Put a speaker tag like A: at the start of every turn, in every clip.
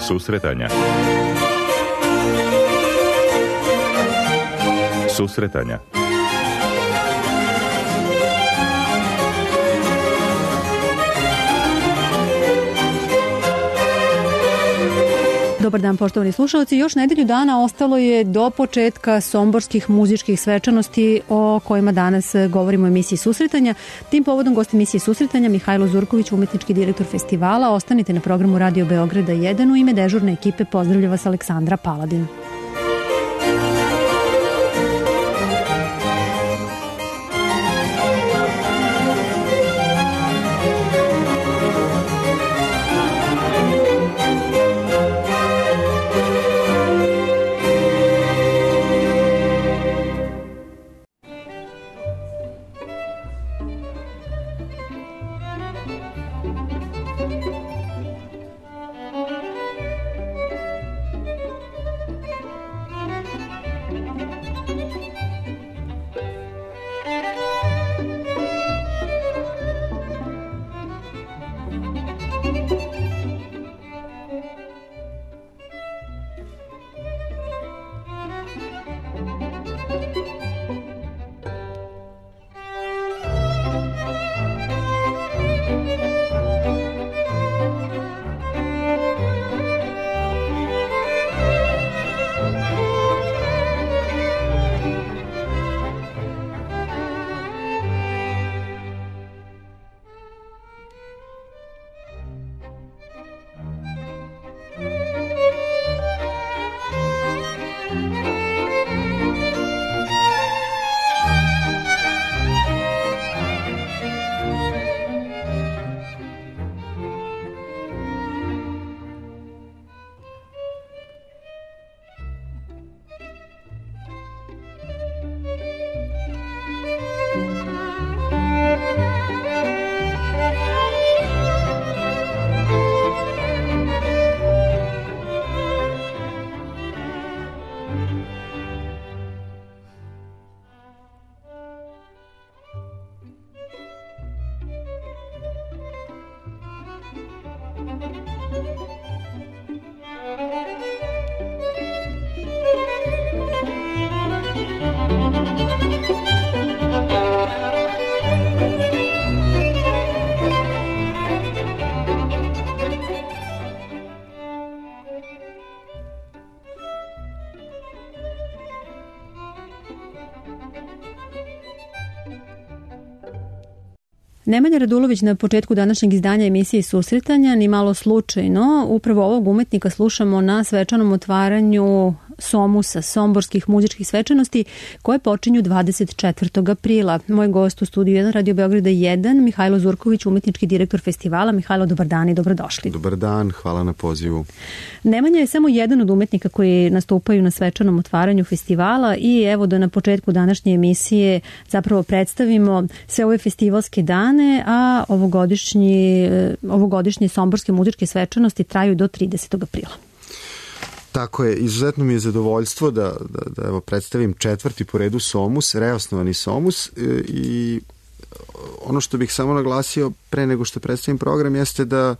A: Susretanja. Susretanja.
B: Dobar dan, poštovani slušalci. Još nedelju dana ostalo je do početka somborskih muzičkih svečanosti o kojima danas govorimo u emisiji Susretanja. Tim povodom gost emisije Susretanja Mihajlo Zurković, umetnički direktor festivala. Ostanite na programu Radio Beograda 1. U ime dežurne ekipe pozdravlja vas Aleksandra Paladin. Nemanja Radulović na početku današnjeg izdanja emisije Susretanja, ni malo slučajno, upravo ovog umetnika slušamo na svečanom otvaranju Somusa, somborskih muzičkih svečanosti, koje počinju 24. aprila. Moj gost u studiju 1 Radio Beograda 1, Mihajlo Zurković, umetnički direktor festivala. Mihajlo, dobar dan i dobrodošli.
C: Dobar dan, hvala na pozivu.
B: Nemanja je samo jedan od umetnika koji nastupaju na svečanom otvaranju festivala i evo da na početku današnje emisije zapravo predstavimo sve ove festivalske dane, a ovogodišnje somborske muzičke svečanosti traju do 30. aprila.
C: Tako je, izuzetno mi je zadovoljstvo da evo, predstavim 4. po redu Somus, reosnovani Somus, i ono što bih samo naglasio pre nego što predstavim program jeste da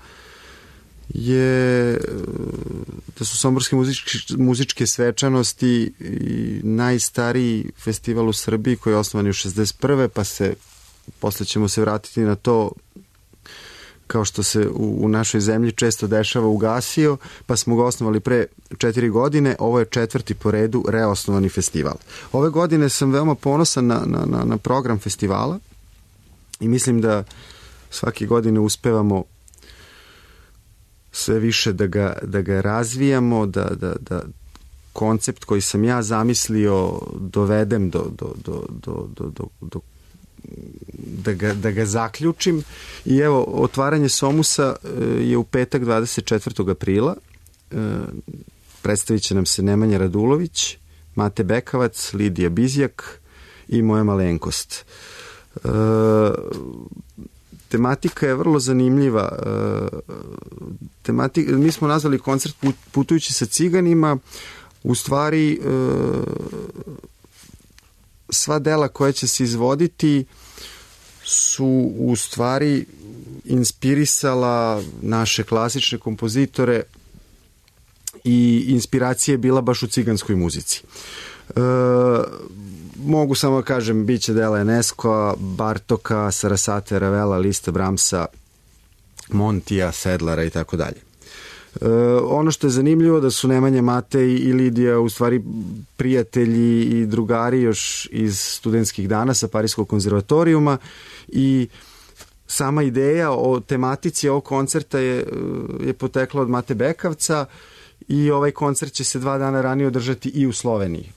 C: su somborske muzičke svečanosti najstariji festival u Srbiji koji je osnovan u 61. pa posle ćemo se vratiti na to, kao što se u našoj zemlji često dešava, ugasio, pa smo ga osnovali pre 4 godine. Ovo je 4. po redu reosnovani festival. Ove godine sam veoma ponosan na program festivala i mislim da svake godine uspevamo sve više da ga razvijamo, da koncept koji sam ja zamislio dovedem da ga zaključim. I evo, otvaranje Somusa je u petak 24. aprila. Predstavit će nam se Nemanja Radulović, Mate Bekavac, Lidija Bizjak i moja malenkost. Tematika je vrlo zanimljiva. Mi smo nazvali koncert Putujući sa ciganima. U stvari sva dela koja će se izvoditi su u stvari inspirisala naše klasične kompozitore i inspiracija je bila baš u ciganskoj muzici. Mogu samo da kažem, bit će dela Enescoa, Bartoka, Sarasate, Ravela, Lista, Brahmsa, Montija, Sedlara i tako dalje. Ono što je zanimljivo da su Nemanja, Matej i Lidija u stvari prijatelji i drugari još iz studentskih dana sa Parijskog konzervatorijuma i sama ideja o tematici ovog koncerta je potekla od Mate Bekavca i ovaj koncert će se 2 dana ranije održati i u Sloveniji.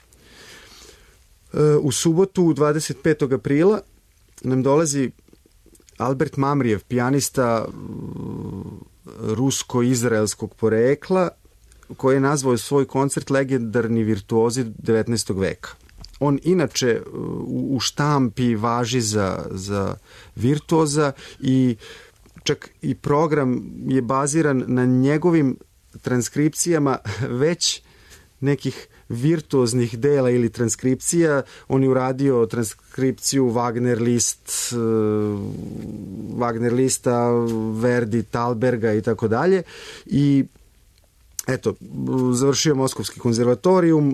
C: U subotu, 25. aprila, nam dolazi Albert Mamrijev, pijanista rusko-izraelskog porekla, koji je nazvao svoj koncert legendarni virtuozi 19. veka. On inače u štampi važi za virtuoza i čak i program je baziran na njegovim transkripcijama već nekih virtuoznih dela ili transkripcija. On je uradio transkripciju Wagner lista, Verdi, Thalberga i tako dalje. I eto, završio Moskovski konzervatorijum,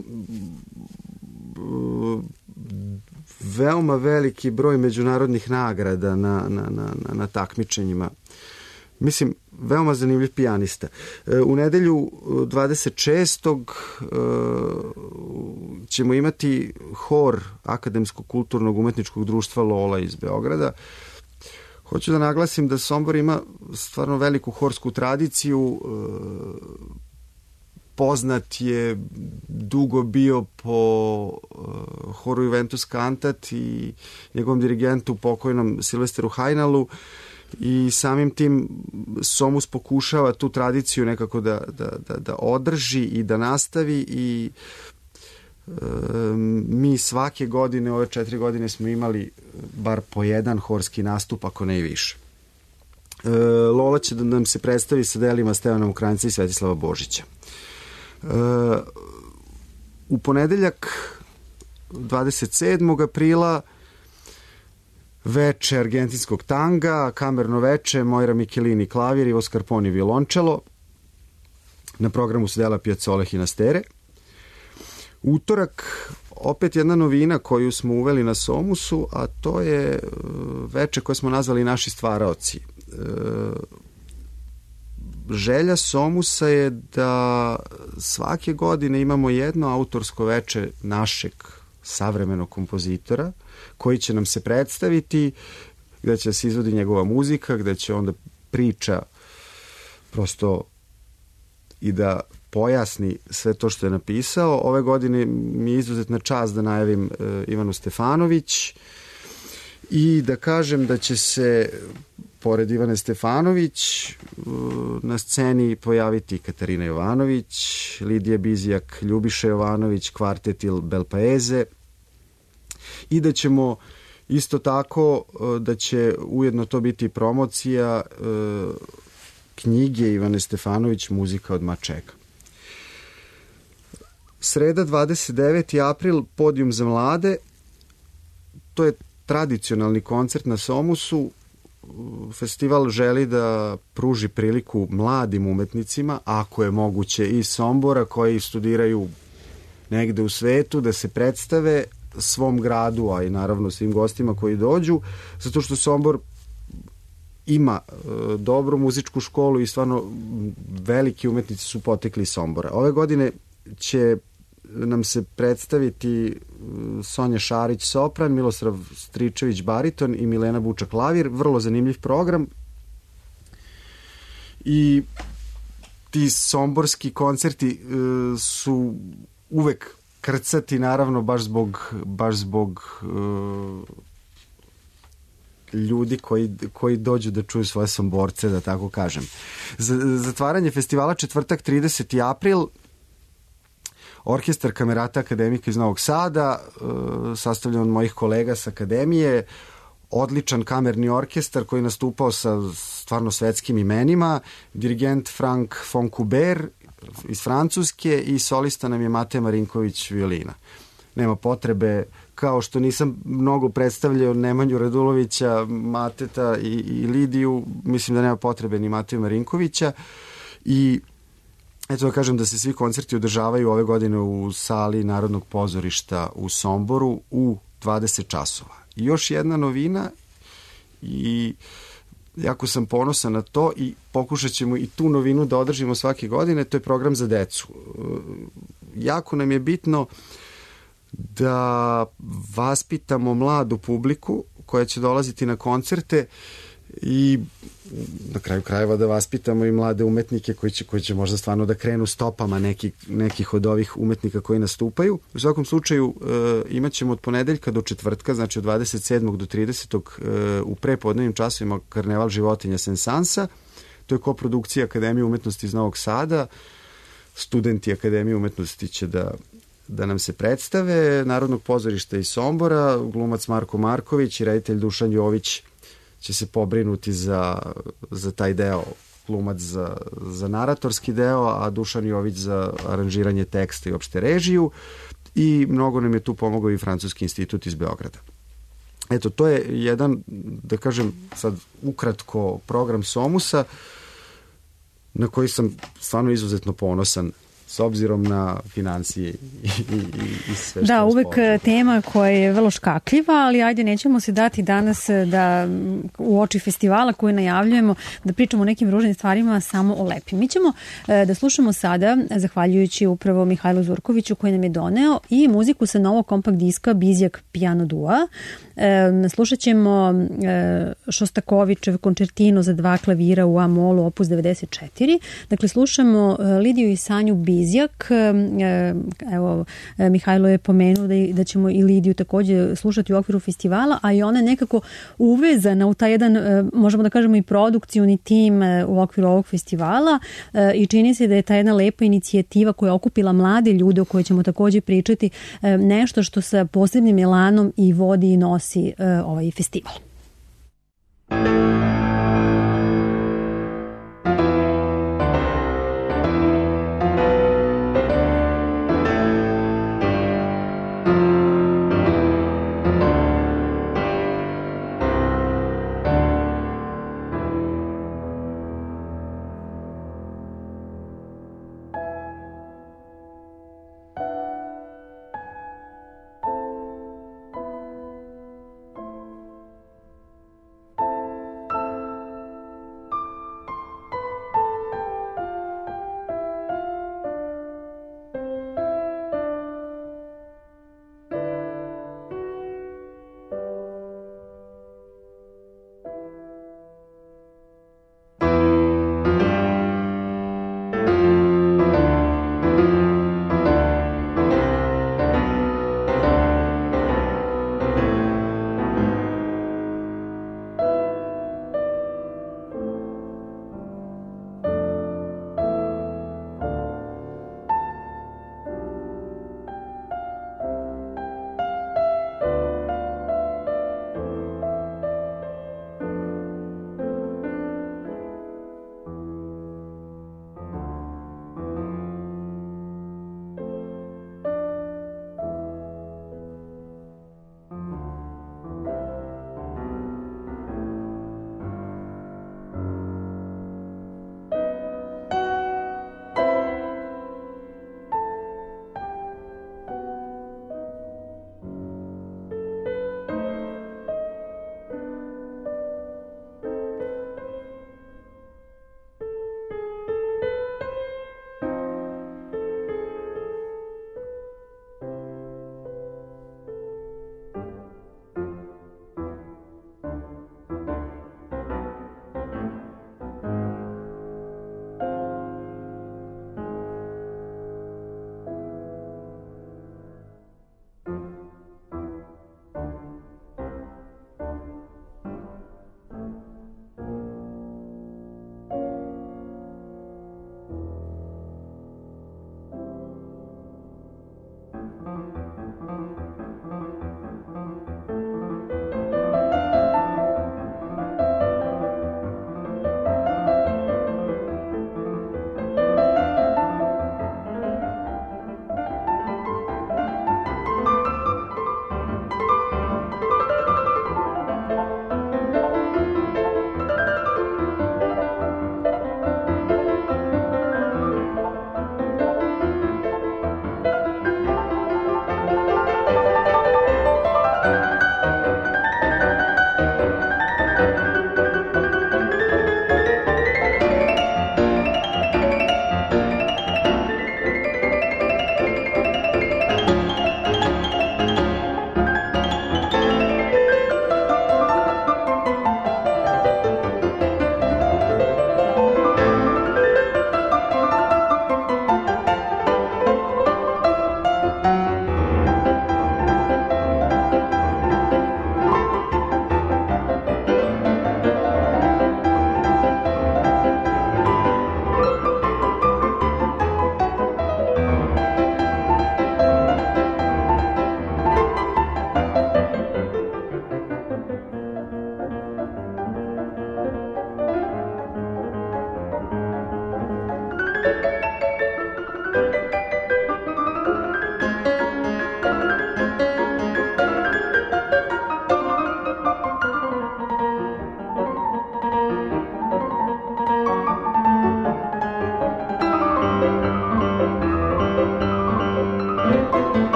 C: veoma veliki broj međunarodnih nagrada na takmičenjima. Mislim, veoma zanimljiv pijanista. U nedelju 26. ćemo imati hor Akademskog kulturnog umetničkog društva Lola iz Beograda. Hoću da naglasim da Sombor ima stvarno veliku horsku tradiciju. Poznat je dugo bio po horu Juventus Cantat i njegovom dirigentu pokojnom Silvesteru Hajnalu i samim tim Somus pokušava tu tradiciju nekako da održi i da nastavi i mi svake godine, ove 4 godine smo imali bar po jedan horski nastup, ako ne i više. Lola će da nam se predstavi sa delima Stevana Mokranjca i Svetislava Božića. U ponedeljak 27. aprila veče argentinskog tanga, kamerno veče, Moira Michelini klavir, Ivo Scarponi violončelo. Na programu su dela Piazzole Hinastere. Utorak, opet jedna novina koju smo uveli na Somusu, a to je veče koje smo nazvali Naši stvaraoci. Želja Somusa je da svake godine imamo jedno autorsko veče našeg savremenog kompozitora koji će nam se predstaviti, gde će se izvodi njegova muzika, gde će onda priča prosto i da pojasni sve to što je napisao. Ove godine mi je izuzetna čast da najavim Ivanu Stefanović i da kažem da će se pored Ivane Stefanović na sceni pojaviti Katarina Jovanović, Lidija Bizijak, Ljubiša Jovanović, kvartet Il Belpaeze i da ćemo isto tako, da će ujedno to biti promocija knjige Ivane Stefanović Muzika od Mačeka. Sreda 29. april, Podijum za mlade, to je tradicionalni koncert na Somusu. Festival želi da pruži priliku mladim umetnicima, ako je moguće iz Sombora, koji studiraju negde u svetu, da se predstave svom gradu, a i naravno svim gostima koji dođu, zato što Sombor ima dobru muzičku školu i stvarno veliki umetnici su potekli iz Sombora. Ove godine će nam se predstaviti Sonja Šarić sopran, Miloslav Stričević bariton i Milena Buča klavir. Vrlo zanimljiv program. I ti somborski koncerti su uvek krcati, naravno, baš zbog ljudi koji dođu da čuju svoje Somborce, da tako kažem. Zatvaranje festivala četvrtak 30. april, Orkestar Kamerata akademika iz Novog Sada, sastavljen od mojih kolega sa akademije, odličan kamerni orkestar koji je nastupao sa stvarno svetskim imenima, dirigent Frank von Kuber iz Francuske i solista nam je Matej Marinković violina. Nema potrebe, kao što nisam mnogo predstavljao Nemanju Radulovića, Mateta i Lidiju, mislim da nema potrebe ni Mateja Marinkovića i Eto da kažem da se svi koncerti održavaju ove godine u sali Narodnog pozorišta u Somboru u 20 časova. I još jedna novina i jako sam ponosan na to i pokušat ćemo i tu novinu da održimo svake godine, to je program za decu. Jako nam je bitno da vaspitamo mladu publiku koja će dolaziti na koncerte i na kraju krajeva da vaspitamo i mlade umetnike koji će možda stvarno da krenu stopama nekih od ovih umetnika koji nastupaju. U svakom slučaju imat ćemo od ponedeljka do četvrtka, znači od 27. do 30. U prepodnevnim časovima Karneval životinja Sensansa. To je koprodukcija Akademije umetnosti iz Novog Sada. Studenti Akademije umetnosti će da nam se predstave. Narodnog pozorišta iz Sombora, glumac Marko Marković i reditelj Dušan Jović će se pobrinuti za taj deo, glumac za naratorski deo, a Dušan Jović za aranžiranje teksta i opšte režiju, i mnogo nam je tu pomogao i Francuski institut iz Beograda. Eto, to je jedan, da kažem sad ukratko, program Somusa na koji sam stvarno izuzetno ponosan s obzirom na financije i sve što
B: da, uvek tema koja je vrlo škakljiva, ali ajde, nećemo se dati danas da u oči festivala koji najavljujemo da pričamo o nekim ružnim stvarima, samo o lepim. Mi ćemo da slušamo sada, zahvaljujući upravo Mihajlu Zurkoviću koji nam je doneo, i muziku sa novog kompakt diska Bizjak Piano Dua. Slušat ćemo Šostakovićev koncertino za 2 klavira u A-molu, opus 94. Dakle, slušamo Lidiju i Sanju Bizjak. Evo, Mihajlo je pomenuo da ćemo i Lidiju takođe slušati u okviru festivala, a i ona je nekako uvezana u taj jedan, možemo da kažemo, i produkcioni tim u okviru ovog festivala, i čini se da je ta jedna lepa inicijativa koja je okupila mlade ljude o kojoj ćemo takođe pričati, nešto što sa posebnim elanom i vodi i nosi ovaj festival.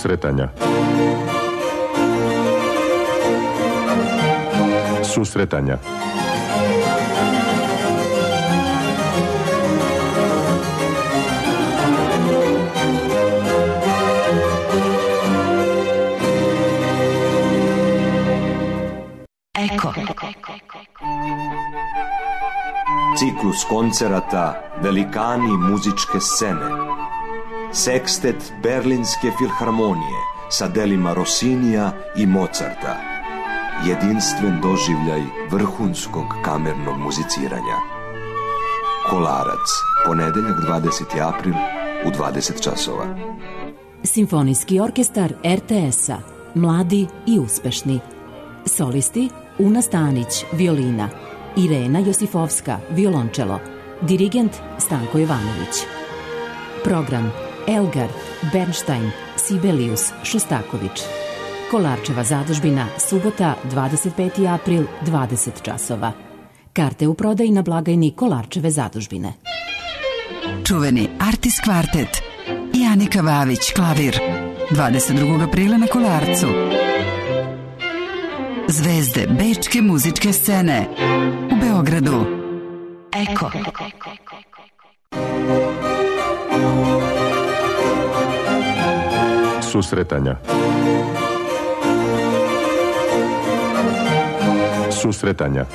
A: Susretanja. Susretanja.
D: Eko. Ciklus koncerata Velikani muzičke scene. Sekstet Berlinske filharmonije sa delima Rossinija i Mozarta. Jedinstven doživljaj vrhunskog kamernog muziciranja. Kolarac, ponedeljak 20. april u 20 časova.
E: Simfonijski orkestar RTS-a, mladi i uspešni. Solisti Una Stanić, violina, Irena Josifovska, violončelo, dirigent Stanko Jovanović. Program Elgar, Bernstein, Sibelius, Šostaković. Kolarčeva zadužbina, subota, 25. april, 20 časova. Karte u prodaji na blagajni Kolarčeve zadužbine.
F: Čuveni Artis kvartet i Anika Vavić, klavir, 22. aprila na Kolarcu. Zvezde bečke muzičke scene u Beogradu. Eko.
A: Susretanja. Susretanja.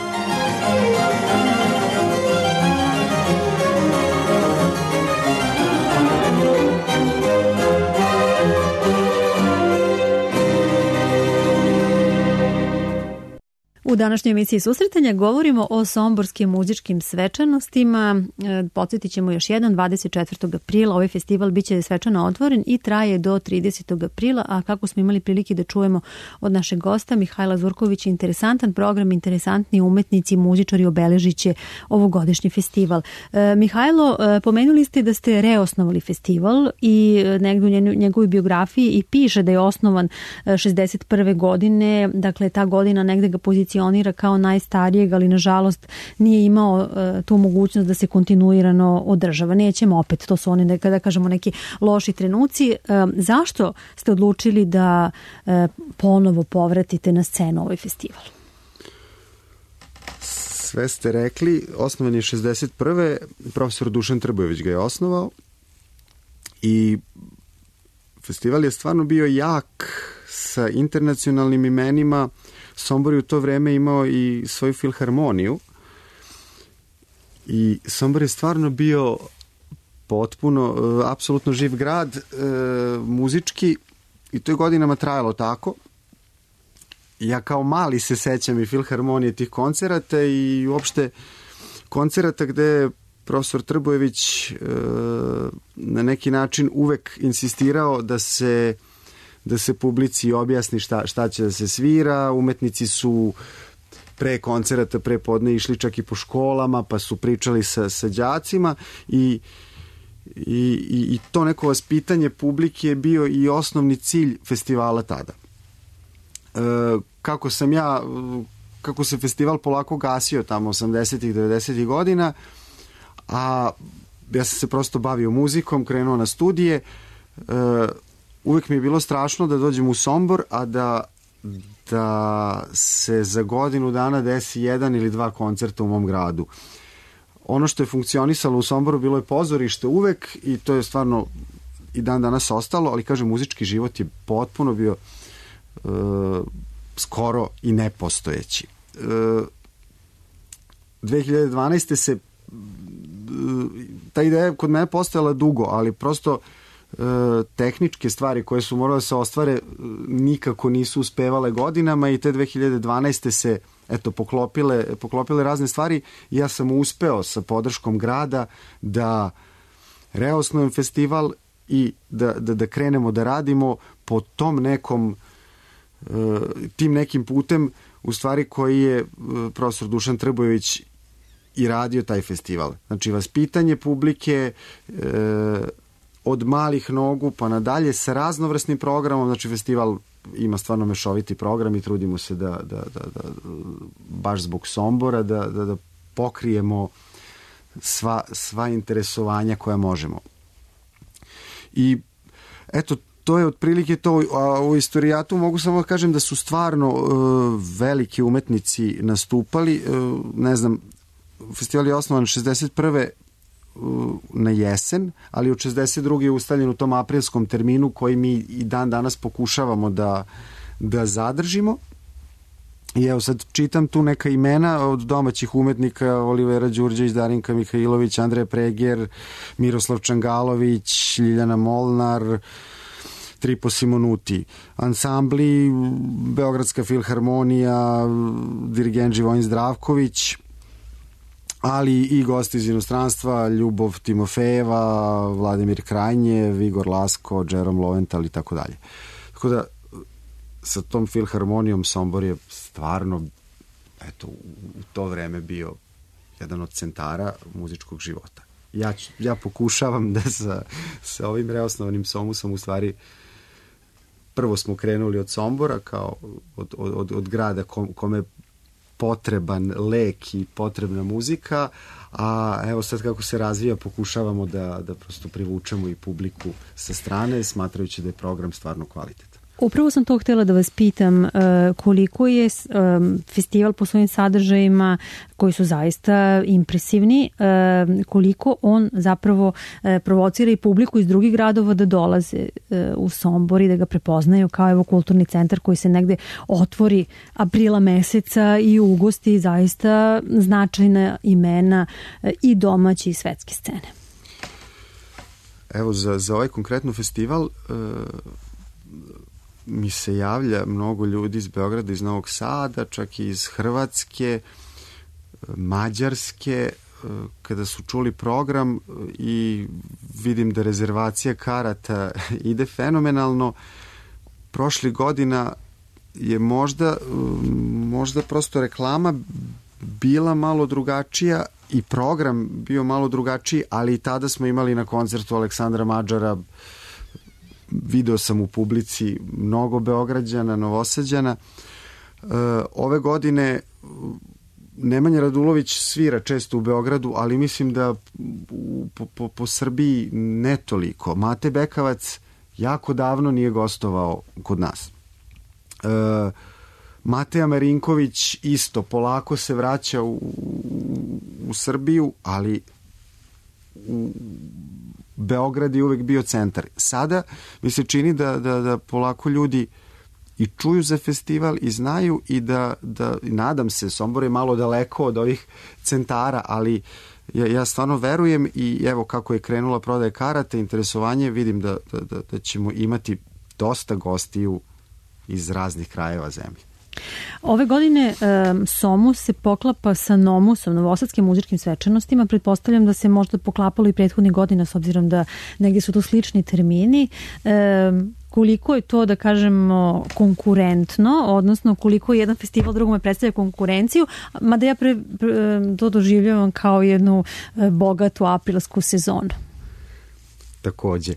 B: U današnjoj emisiji Susretanja govorimo o somborskim muzičkim svečanostima. Podsjetit ćemo još jedan, 24. aprila ovaj festival biće svečano otvoren i traje do 30. aprila, a kako smo imali prilike da čujemo od našeg gosta Mihajla Zurkovića, interesantan program, interesantni umetnici, muzičari obeležit će ovogodišnji festival. Mihajlo, pomenuli ste da ste reosnovali festival i negdje u njegovoj biografiji i piše da je osnovan 61. godine, dakle ta godina negde ga pozicionira kao najstarijeg, ali nažalost nije imao tu mogućnost da se kontinuirano održava. Nećemo opet, to su oni, kada kažemo, neki loši trenuci. Zašto ste odlučili da ponovo povratite na scenu ovaj festival?
C: Sve ste rekli, osnovan je 61. Profesor Dušan Trbojević ga je osnovao i festival je stvarno bio jak sa internacionalnim imenima. Sombor je u to vreme imao i svoju filharmoniju i Sombor je stvarno bio potpuno, apsolutno živ grad, muzički, i to je godinama trajalo tako. Ja kao mali se sećam i filharmonije tih koncerata i uopšte koncerata gde je profesor Trbojević na neki način uvek insistirao da se publici objasni šta će da se svira. Umetnici su pre koncerata, pre podne išli čak i po školama, pa su pričali sa đacima i to neko vaspitanje publike je bio i osnovni cilj festivala tada. Kako se festival polako gasio tamo 80-ih, 90-ih godina, a ja sam se prosto bavio muzikom, krenuo na studije, uvijek mi je bilo strašno da dođem u Sombor, a da se za godinu dana desi jedan ili dva koncerta u mom gradu. Ono što je funkcionisalo u Somboru bilo je pozorište uvek i to je stvarno i dan danas ostalo, ali kažem, muzički život je potpuno bio skoro i nepostojeći. 2012. se ta ideja kod mene postojala dugo, ali prosto tehničke stvari koje su morale da se ostvare nikako nisu uspevale godinama i te 2012. se poklopile razne stvari i ja sam uspeo sa podrškom grada da reosnujem festival i da krenemo da radimo po tim nekim putem, u stvari koji je profesor Dušan Trbojević i radio taj festival. Znači, vaspitanje publike od malih nogu pa nadalje sa raznovrsnim programom. Znači, festival ima stvarno mešoviti program i trudimo se da baš zbog Sombora da pokrijemo sva interesovanja koja možemo. I eto, to je otprilike to, a u istorijatu mogu samo da kažem da su stvarno veliki umetnici nastupali, ne znam, festival je osnovan 61. na jesen, ali od 62. je ustaljen u tom aprilskom terminu koji mi i dan danas pokušavamo da zadržimo. I evo sad čitam tu neka imena od domaćih umetnika: Olivera Đurđević, Darinka Mihajlović, Andreja Preger, Miroslav Čangalović, Ljiljana Molnar, Tripo Simonuti. Ansambli: Beogradska filharmonija, dirigent Živojin Zdravković, ali i gosti iz inostranstva: Ljubov Timofejeva, Vladimir Krajnjev, Igor Lasko, Jerome Lowenthal i tako dalje. Tako da sa tom filharmonijom Sombor je stvarno, eto, u to vreme bio jedan od centara muzičkog života. Ja pokušavam da sa ovim reosnovanim Somusom u stvari prvo smo krenuli od Sombora kao od grada kome je potreban lek i potrebna muzika, a evo sad kako se razvija pokušavamo da prosto privučemo i publiku sa strane, smatrajući da je program stvarno kvalitetan.
B: Upravo sam to htjela da vas pitam, koliko je festival po svojim sadržajima koji su zaista impresivni, koliko on zapravo provocira i publiku iz drugih gradova da dolaze u Sombor i da ga prepoznaju kao evo kulturni centar koji se negde otvori aprila meseca i ugosti zaista značajna imena i domaće i svetske scene.
C: Evo za ovaj konkretno festival mi se javlja mnogo ljudi iz Beograda, iz Novog Sada, čak i iz Hrvatske, Mađarske, kada su čuli program i vidim da rezervacija karata ide fenomenalno. Prošli godina je možda prosto reklama bila malo drugačija i program bio malo drugačiji, ali i tada smo imali na koncertu Aleksandra Mađara, video sam u publici mnogo Beograđana, Novosađana. Ove godine Nemanja Radulović svira često u Beogradu, ali mislim da po Srbiji ne toliko. Mate Bekavac jako davno nije gostovao kod nas. Mateja Marinković isto polako se vraća u Srbiju, ali Beograd je uvek bio centar. Sada mi se čini da polako ljudi i čuju za festival i znaju i da nadam se, Sombor je malo daleko od ovih centara, ali ja stvarno verujem i evo kako je krenula prodaja karata, interesovanje, vidim da ćemo imati dosta gostiju iz raznih krajeva zemlje.
B: Ove godine Somus se poklapa sa Nomusom, novosadskim muzičkim svečanostima. Pretpostavljam da se možda poklapalo i prethodnih godina s obzirom da negdje su to slični termini. Koliko je to, da kažemo, konkurentno, odnosno koliko jedan festival drugome predstavlja konkurenciju, mada ja to doživljavam kao jednu bogatu aprilsku sezonu.
C: Takođe.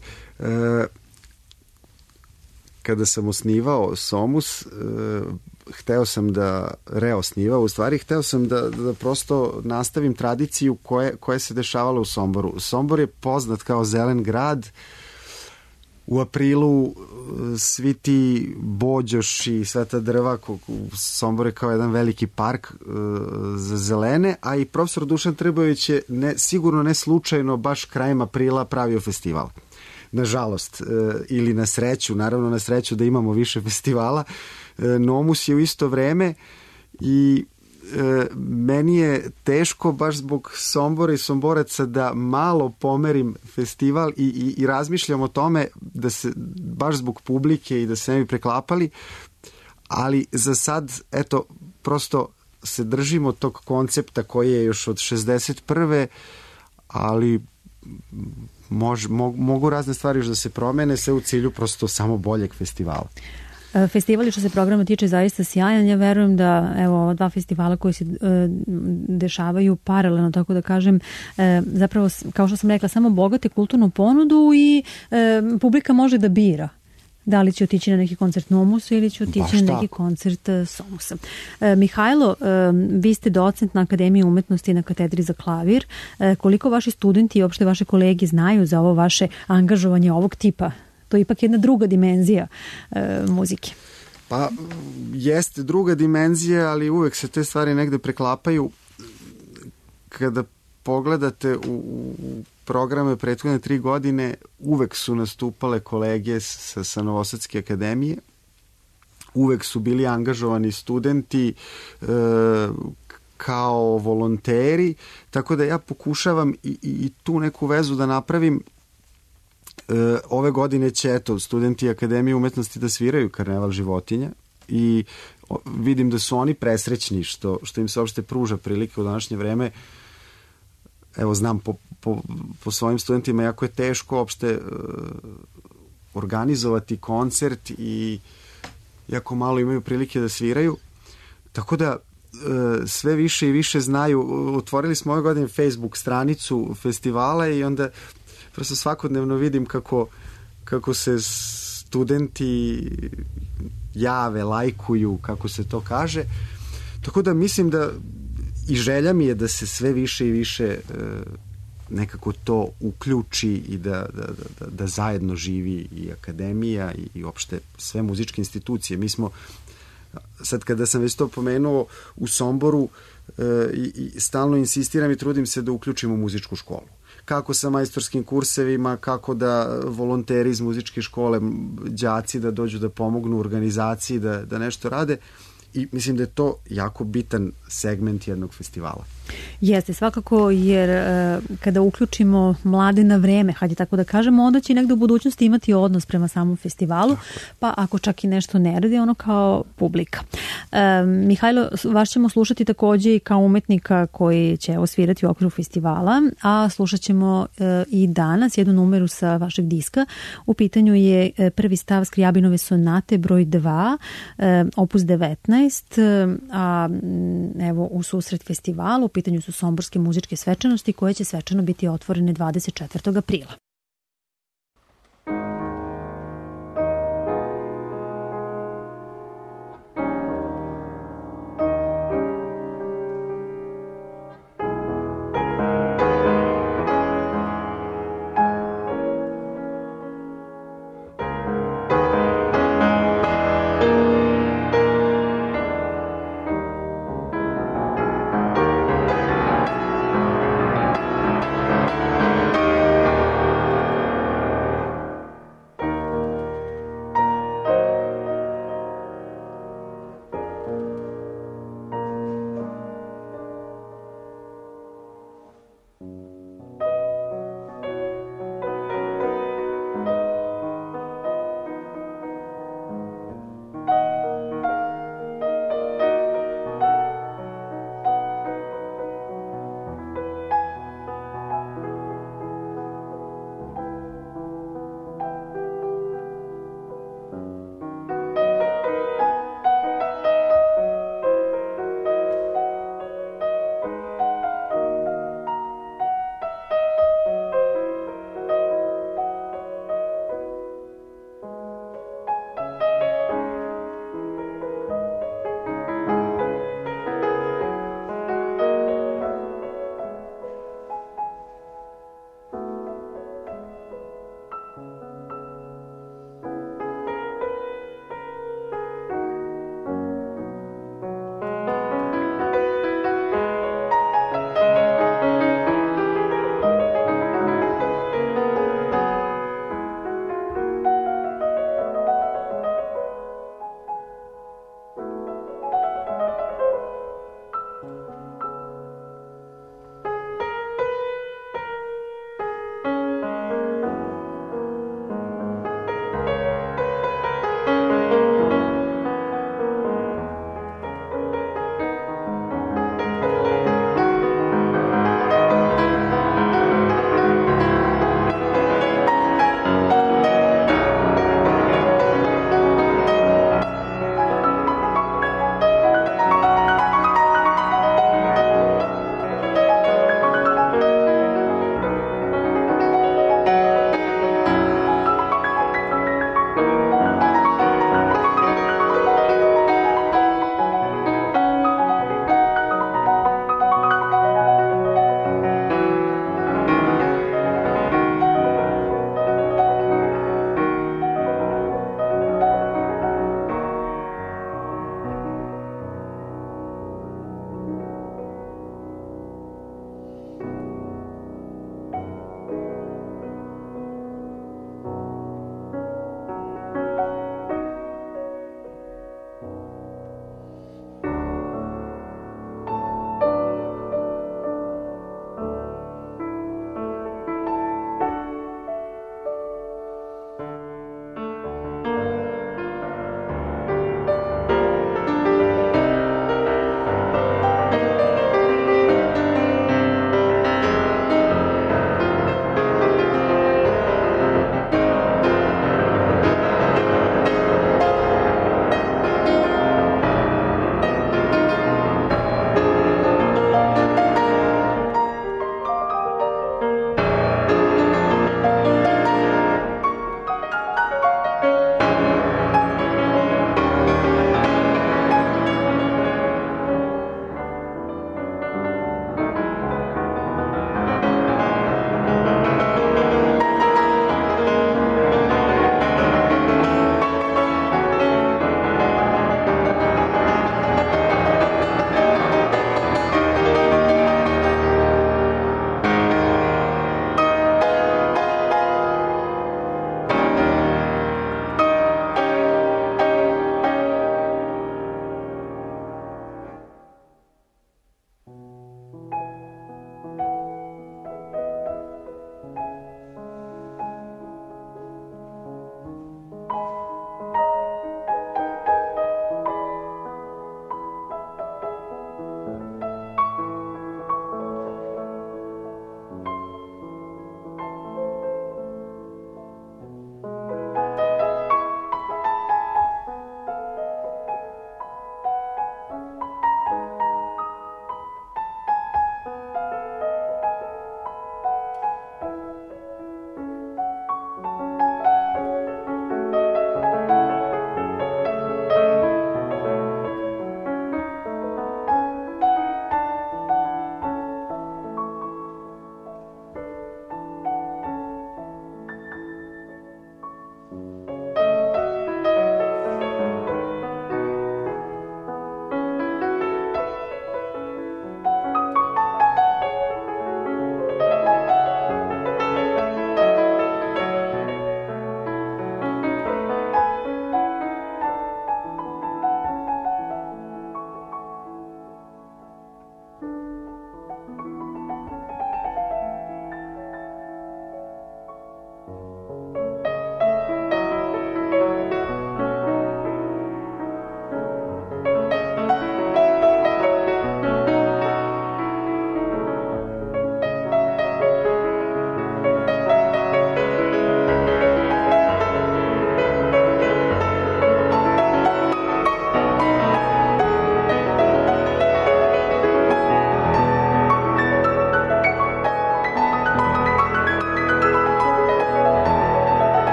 C: Kada sam osnivao Somus, hteo sam da hteo sam da prosto nastavim tradiciju koje se dešavalo u Somboru. Sombor je poznat kao zelen grad. U aprilu svi ti bođoši i sve ta drva, Sombor je kao jedan veliki park za zelene, a i profesor Dušan Trbojević je sigurno ne slučajno baš krajem aprila pravio festival. Nažalost, ili na sreću, naravno na sreću da imamo više festivala, Nomus je u isto vreme i meni je teško baš zbog Sombora i Somboraca da malo pomerim festival i razmišljam o tome da se baš zbog publike i da se ne bi preklapali, ali za sad, eto, prosto se držimo tog koncepta koji je još od 61. ali mogu razne stvari još da se promene, sve u cilju prosto samo boljeg festivala.
B: Festival što se programa tiče zaista sjajan. Ja verujem da evo ova dva festivala koji se dešavaju paralelno, tako da kažem, zapravo kao što sam rekla, samo bogate kulturnu ponudu i publika može da bira da li će otići na neki koncert Nomusa ili će otići na neki koncert Somusa. Mihajlo, vi ste docent na Akademiji umetnosti na katedri za klavir. Koliko vaši studenti i uopšte vaše kolege znaju za ovo vaše angažovanje ovog tipa To je ipak jedna druga dimenzija muzike.
C: Pa jeste druga dimenzija, ali uvek se te stvari negde preklapaju. Kada pogledate u programe prethodne 3 godine, uvek su nastupale kolege sa Novosadske akademije, uvek su bili angažovani studenti kao volonteri, tako da ja pokušavam i tu neku vezu da napravim. Ove godine će studenti Akademije umetnosti da sviraju Karneval životinja i vidim da su oni presrećni što im se uopšte pruža prilike u današnje vreme. Evo, znam po svojim studentima jako je teško uopšte organizovati koncert i jako malo imaju prilike da sviraju. Tako da sve više i više znaju. Otvorili smo ove godine Facebook stranicu festivala i onda prosto svakodnevno vidim kako se studenti jave, lajkuju, kako se to kaže. Tako da mislim da i želja mi je da se sve više i više nekako to uključi i da zajedno živi i akademija i uopšte sve muzičke institucije. Mi smo, sad kada sam već to pomenuo, u Somboru i stalno insistiram i trudim se da uključimo muzičku školu. Kako sa majstorskim kursevima, kako da volonteri iz muzičke škole, đaci da dođu da pomognu u organizaciji, da nešto rade. I mislim da je to jako bitan segment jednog festivala.
B: Jeste, svakako, jer kada uključimo mlade na vreme, hajde tako da kažemo, onda će negde u budućnosti imati odnos prema samom festivalu, pa ako čak i nešto ne radi, ono kao publika. Mihajlo, vas ćemo slušati takođe i kao umetnika koji će osvirati u okviru festivala, a slušat ćemo i danas jednu numeru sa vašeg diska. U pitanju je prvi stav Skrijabinove sonate broj 2, opus 19, a evo u susret festivalu u pitanju su somborske muzičke svečanosti koje će svečano biti otvorene 24. aprila.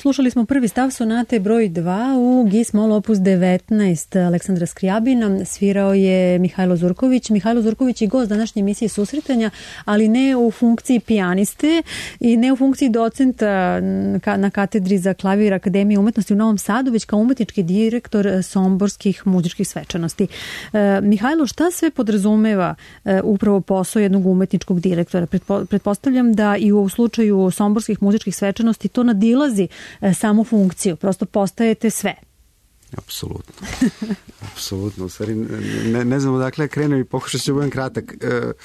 B: Slušali smo prvi stav sonate broj 2 u Gis-mol opus 19 Aleksandra Skrijabina. Svirao je Mihajlo Zurković. Mihajlo Zurković je gost današnje emisije Susretanja, ali ne u funkciji pijaniste i ne u funkciji docenta na katedri za klavir Akademije umetnosti u Novom Sadu, već kao umetnički direktor somborskih muzičkih svečanosti. Mihajlo, šta sve podrazumeva upravo posao jednog umetničkog direktora? Pretpostavljam da i u slučaju somborskih muzičkih svečanosti to nadilazi samu funkciju, prosto postajete sve.
C: Apsolutno. Apsolutno. U stvari, ne znam odakle krenem i pokušat ću budem kratak.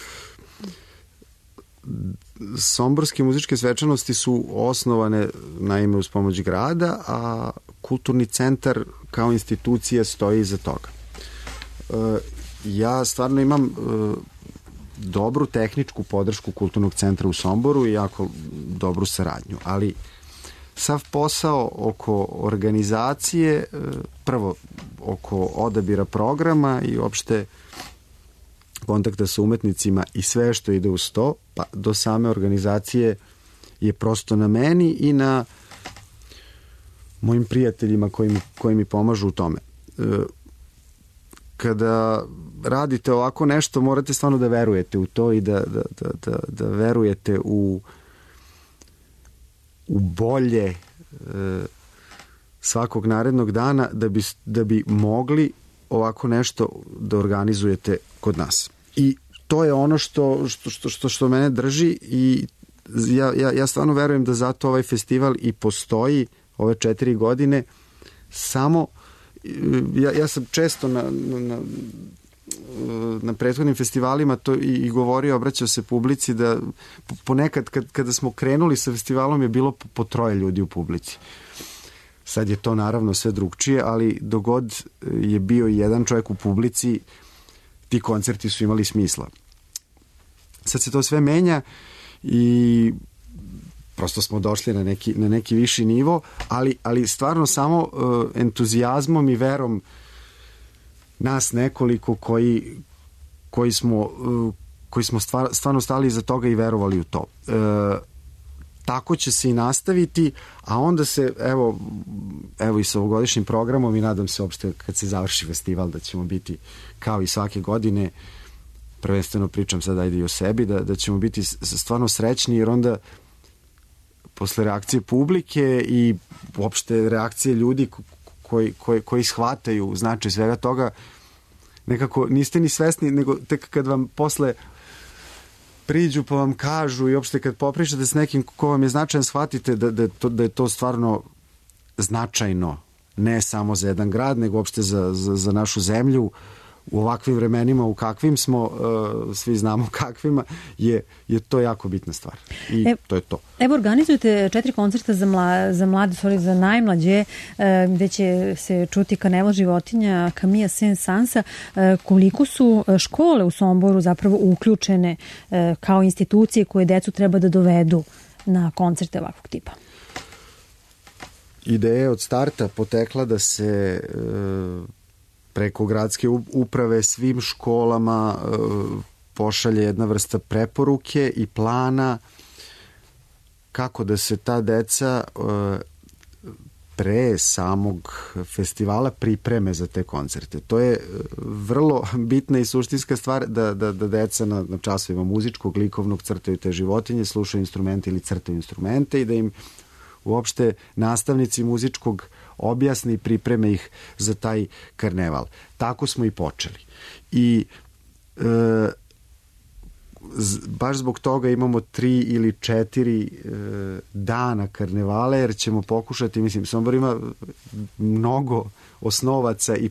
C: Somborske muzičke svečanosti su osnovane naime uz pomoć grada, a kulturni centar kao institucija stoji iza toga. Ja stvarno imam dobru tehničku podršku kulturnog centra u Somboru i jako dobru saradnju, ali sav posao oko organizacije, prvo oko odabira programa i uopšte kontakta sa umetnicima i sve što ide uz to, pa do same organizacije je prosto na meni i na mojim prijateljima koji mi pomažu u tome. Kada radite ovako nešto, morate stvarno da verujete u to i da verujete u bolje svakog narednog dana da bi mogli ovako nešto da organizujete kod nas. I to je ono što mene drži i ja stvarno verujem da zato ovaj festival i postoji ove 4 godine. Samo ja sam često na prethodnim festivalima to i govorio, obraćao se publici da ponekad kada smo krenuli sa festivalom je bilo po 3 ljudi u publici. Sad je to naravno sve drugčije, ali dogod je bio jedan čovjek u publici, ti koncerti su imali smisla. Sad se to sve menja i prosto smo došli na neki viši nivo, ali stvarno samo entuzijazmom i verom nas nekoliko koji smo stvarno stali iza toga i verovali u to. Tako će se i nastaviti, a onda se, evo i sa ovogodišnjim programom i nadam se uopšte kad se završi festival da ćemo biti kao i svake godine, prvenstveno pričam sad ajde i o sebi, da ćemo biti stvarno srećni, jer onda posle reakcije publike i uopšte reakcije ljudi koji shvataju značaj svega toga, nekako niste ni svesni, nego tek kad vam posle priđu pa vam kažu i uopšte kad popričate s nekim ko vam je značajan, shvatite da je to stvarno značajno, ne samo za jedan grad, nego uopšte za našu zemlju. U ovakvim vremenima u kakvim smo, svi znamo kakvima, je to jako bitna stvar. I to je to.
B: Evo, organizujete 4 koncerta za mlade, za najmlađe, gde će se čuti Karneval životinja Camilla Saint-Sansa. Koliko su škole u Somboru zapravo uključene kao institucije koje decu treba da dovedu na koncerte ovakvog tipa?
C: Ideja je od starta potekla da se preko gradske uprave svim školama pošalje jedna vrsta preporuke i plana kako da se ta deca pre samog festivala pripreme za te koncerte. To je vrlo bitna i suštinska stvar da deca na časovima muzičkog, likovnog crtaju te životinje, slušaju instrumente ili crtaju instrumente i da im uopšte nastavnici muzičkog objasne i pripreme ih za taj karneval. Tako smo i počeli. I baš zbog toga imamo 3 ili 4 dana karnevala, jer ćemo pokušati, mislim, Sombor ima mnogo osnovaca i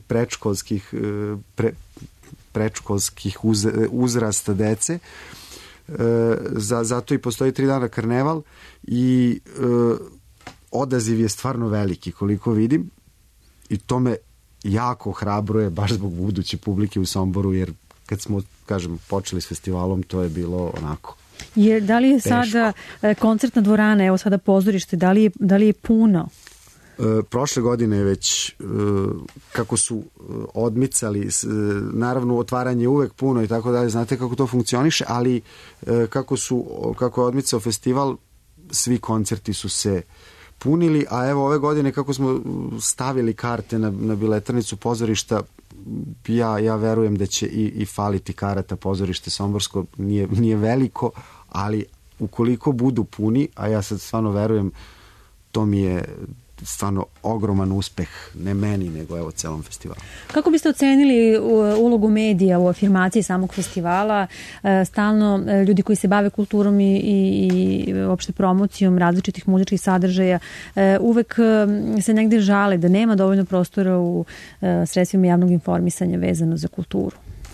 C: predškolskih uzrasta dece. Zato i postoji 3 dana karneval i odaziv je stvarno veliki, koliko vidim, i to me jako hrabruje baš zbog buduće publike u Somboru, jer kad smo, kažem, počeli s festivalom, to je bilo onako
B: da li je teško. Sada koncertna dvorana, evo sada pozorište, da li je puno?
C: Prošle godine je već, kako su odmicali, naravno otvaranje je uvek puno i tako dalje, znate kako to funkcioniše, ali kako je odmicao festival, svi koncerti su se punili, a evo ove godine kako smo stavili karte na biletarnicu pozorišta, ja verujem da će i faliti karata. Pozorište somborsko nije veliko, ali ukoliko budu puni, a ja sad stvarno verujem, to mi je stvarno ogroman uspeh, ne meni, nego evo celom festivalu.
B: Kako biste ocenili ulogu medija u afirmaciji samog festivala? Stalno ljudi koji se bave kulturom i uopšte promocijom različitih muzičkih sadržaja uvek se negde žale da nema dovoljno prostora u sredstvima javnog informisanja vezano za kulturu.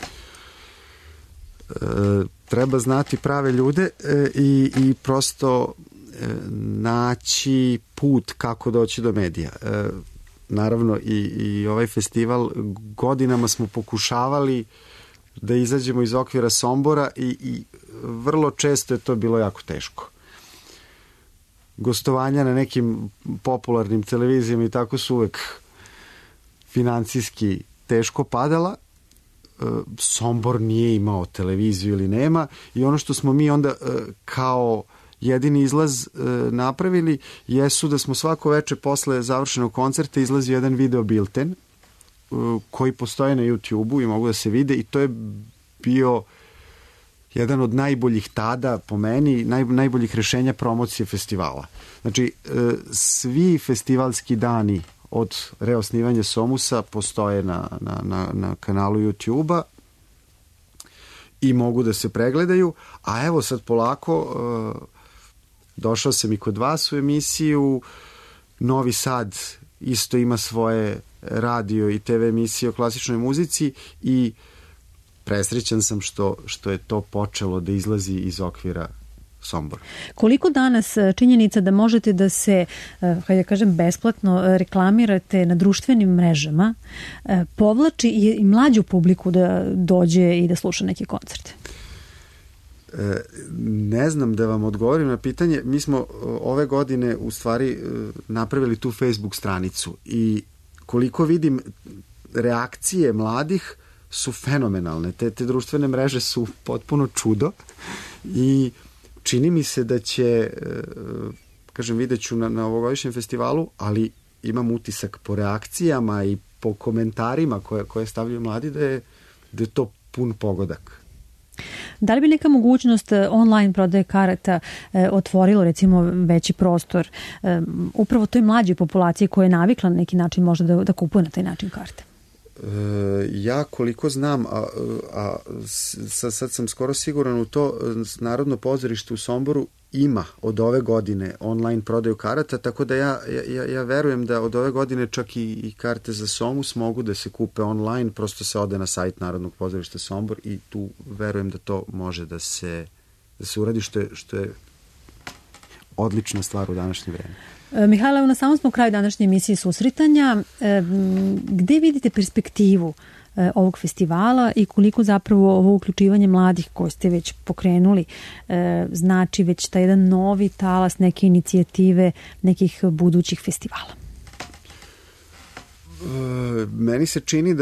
C: Treba znati prave ljude i prosto naći put kako doći do medija. Naravno i ovaj festival godinama smo pokušavali da izađemo iz okvira Sombora i vrlo često je to bilo jako teško. Gostovanja na nekim popularnim televizijama i tako su uvek financijski teško padala. Sombor nije imao televiziju ili nema i ono što smo mi onda kao jedini izlaz napravili jesu da smo svako veče posle završenog koncerta izlazi jedan video bilten koji postoje na YouTube-u i mogu da se vide i to je bio jedan od najboljih tada, po meni, najboljih rešenja promocije festivala. Znači, svi festivalski dani od reosnivanja Somusa postoje na kanalu YouTube-a i mogu da se pregledaju, a evo sad polako došao sam i kod vas u emisiju. Novi Sad isto ima svoje radio i TV emisije o klasičnoj muzici i presrećan sam što je to počelo da izlazi iz okvira Sombora.
B: Koliko danas činjenica da možete da se, kada ja kažem, besplatno reklamirate na društvenim mrežama, povlači i mlađu publiku da dođe i da sluša neke koncerte?
C: Ne znam da vam odgovorim na pitanje. Mi smo ove godine u stvari napravili tu Facebook stranicu i koliko vidim reakcije mladih su fenomenalne. Te društvene mreže su potpuno čudo i čini mi se da će, kažem, vidjet ću na ovogodišnjem festivalu, ali imam utisak po reakcijama i po komentarima koje stavljaju mladi da je to pun pogodak.
B: Da li bi neka mogućnost online prodaje karata otvorilo recimo veći prostor upravo toj mlađoj populaciji koja je navikla na neki način možda da kupuje na taj način karte?
C: Ja koliko znam, a sad sam skoro siguran u to, Narodno pozorište u Somboru ima od ove godine online prodaju karata, tako da ja verujem da od ove godine čak i karte za Somus mogu da se kupe online, prosto se ode na sajt Narodnog pozorišta Sombor i tu verujem da to može da se uradi, što je odlična stvar u današnje vreme.
B: Mihajlo, na samom smo kraju današnje emisije Susretanja. Gde vidite perspektivu ovog festivala i koliko zapravo ovo uključivanje mladih koje ste već pokrenuli znači već taj jedan novi talas neke inicijative nekih budućih festivala?
C: Meni se čini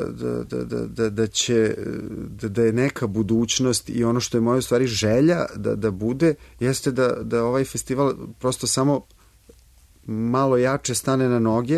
C: da je neka budućnost i ono što je moja u stvari želja da bude, jeste da ovaj festival prosto samo malo jače stane na noge,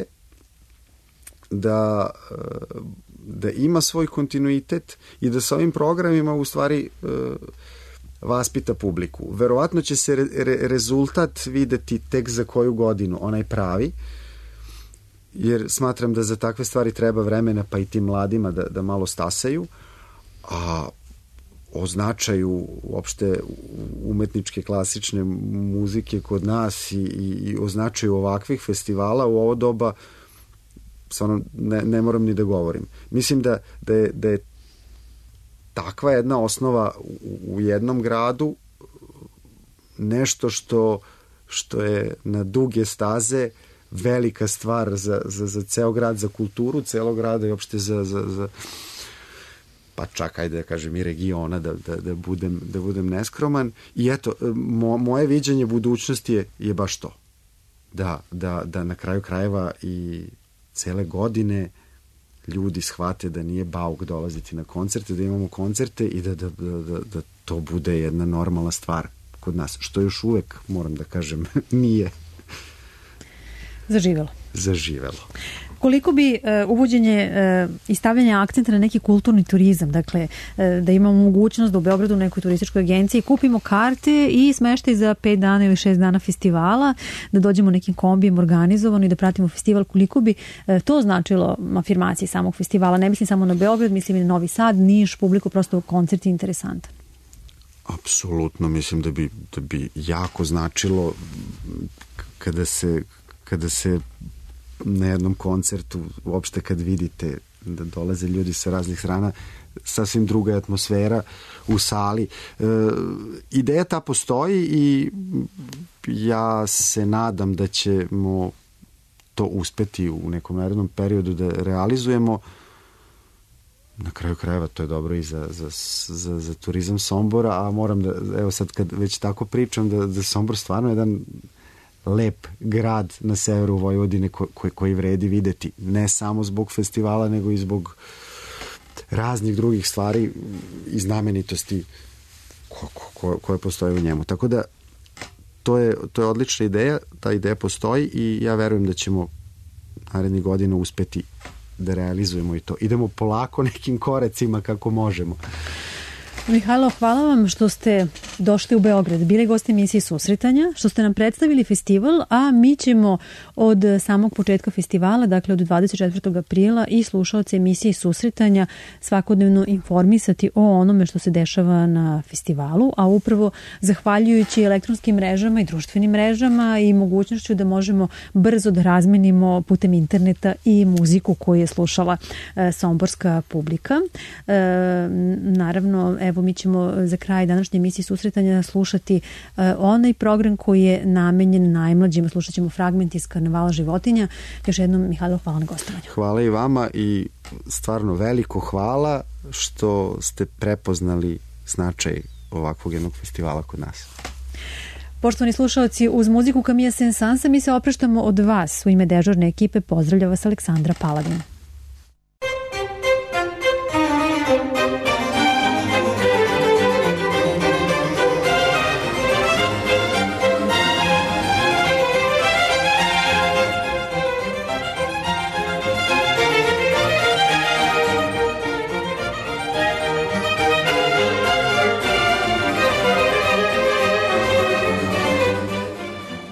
C: da ima svoj kontinuitet i da sa ovim programima u stvari vaspita publiku. Verovatno će se rezultat videti tek za koju godinu, onaj pravi, jer smatram da za takve stvari treba vremena, pa i tim mladima da malo stasaju, a o značaju uopšte umetničke klasične muzike kod nas i o značaju ovakvih festivala u ovo doba stvarno ne moram ni da govorim. Mislim da je takva jedna osnova u jednom gradu nešto što je na duge staze velika stvar za ceo grad, za kulturu celog grada i uopšte za pa čak, ajde da kažem, i regiona, da budem neskroman. I eto, moje viđenje budućnosti je baš to. Da na kraju krajeva i cele godine ljudi shvate da nije bauk dolaziti na koncerte, da imamo koncerte i da to bude jedna normalna stvar kod nas. Što još uvek, moram da kažem, nije. zaživelo.
B: Koliko bi uvođenje i stavljanje akcenta na neki kulturni turizam, dakle da imamo mogućnost da u Beogradu u nekoj turističkoj agenciji kupimo karte i smeštaj za 5 dana ili 6 dana festivala, da dođemo nekim kombijem organizovano i da pratimo festival, koliko bi to značilo afirmaciji samog festivala? Ne mislim samo na Beograd, mislim i na Novi Sad, Niš, publiku, prosto koncert je interesantan.
C: Apsolutno, mislim da bi jako značilo kada se na jednom koncertu, uopšte kad vidite da dolaze ljudi sa raznih strana, sasvim druga je atmosfera u sali. Ideja ta postoji i ja se nadam da ćemo to uspeti u nekom narednom periodu da realizujemo. Na kraju krajeva to je dobro i za turizam Sombora, a moram da, evo sad kad već tako pričam, da Sombor stvarno jedan lep grad na severu Vojvodine koji vredi videti, ne samo zbog festivala, nego i zbog raznih drugih stvari i znamenitosti koje postoje u njemu. Tako da to je odlična ideja, ta ideja postoji i ja verujem da ćemo narednih godina uspeti da realizujemo i to. Idemo polako nekim koracima kako možemo.
B: Mihajlo, hvala vam što ste došli u Beograd, bili gosti emisije Susretanja, što ste nam predstavili festival, a mi ćemo od samog početka festivala, dakle od 24. aprila i slušaoce emisije Susretanja svakodnevno informisati o onome što se dešava na festivalu, a upravo zahvaljujući elektronskim mrežama i društvenim mrežama i mogućnošću da možemo brzo da razmenimo putem interneta i muziku koju je slušala somborska publika. Naravno, evo mi ćemo za kraj današnje emisije Susretanja slušati onaj program koji je namenjen najmlađima. Slušat ćemo fragment iz Karnevala životinja. Još jednom, Mihajlo, hvala na gostovanju.
C: Hvala i vama i stvarno veliko hvala što ste prepoznali značaj ovakvog jednog festivala kod nas.
B: Poštovani slušalci, uz muziku Camilla Saint-Saënsa mi se opraštamo od vas. U ime dežurne ekipe pozdravlja vas Aleksandra Paladin.